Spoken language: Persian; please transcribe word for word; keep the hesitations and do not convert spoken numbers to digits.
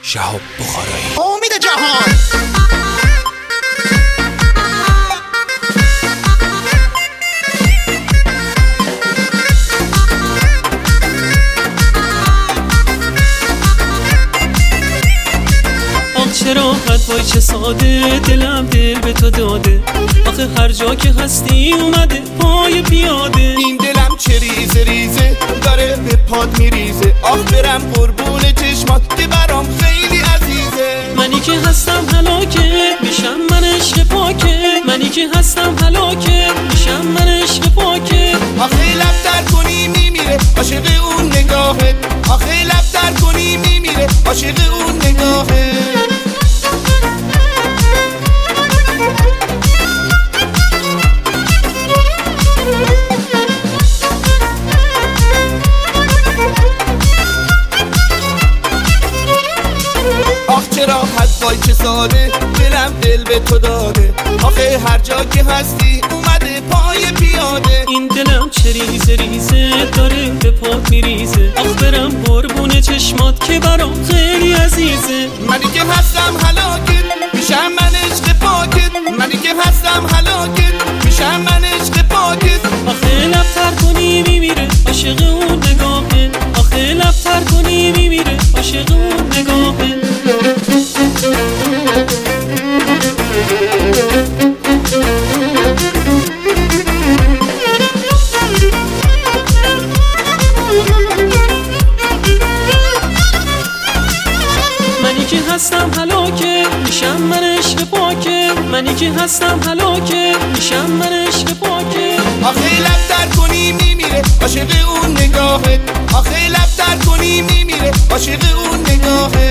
شهاب بخارایی. امید جهان چه راحت وای چه ساده دلم دل به تو داده، آخه هر جا که هستی اومده پای پیاده. این دلم چه ریزه ریزه داره به پاد میریزه، آخ برم قربون چشمات که برام خیلی عزیزه. منی که هستم هلاکه میشم من عشق پاکه، منی که هستم هلاکه میشم من عشق پاکه. آخه لب در کنی میمیره عاشق اون نگاهت، آخه لب در کنی میمیره عاشق اون نگاهت. چه راحت وای چه ساده دلم دل به تو داده، آخه هر جا که هستی اومده پای پیاده. این دلم چه ریزه ریزه داره به پات میریزه، آخ برم قربون چشمات که برام خیلی عزیزه. منی که هستم هلاکت میشم من عشق پاکت، منی که هستم هلاکت میشم من عشق پاکت. آخه لب تر کنی میمیره عاشق اون نگاهت، آخه لب تر کنی میمیره عاشق اون نگاهت. منی که هستم هلاکه میشم من عشق پاکه، منی که هستم هلاکه میشم من عشق پاکه. آخه لب در کنی میمیره عاشق اون نگاهت، آخه لب در کنی میمیره عاشق اون نگاهت.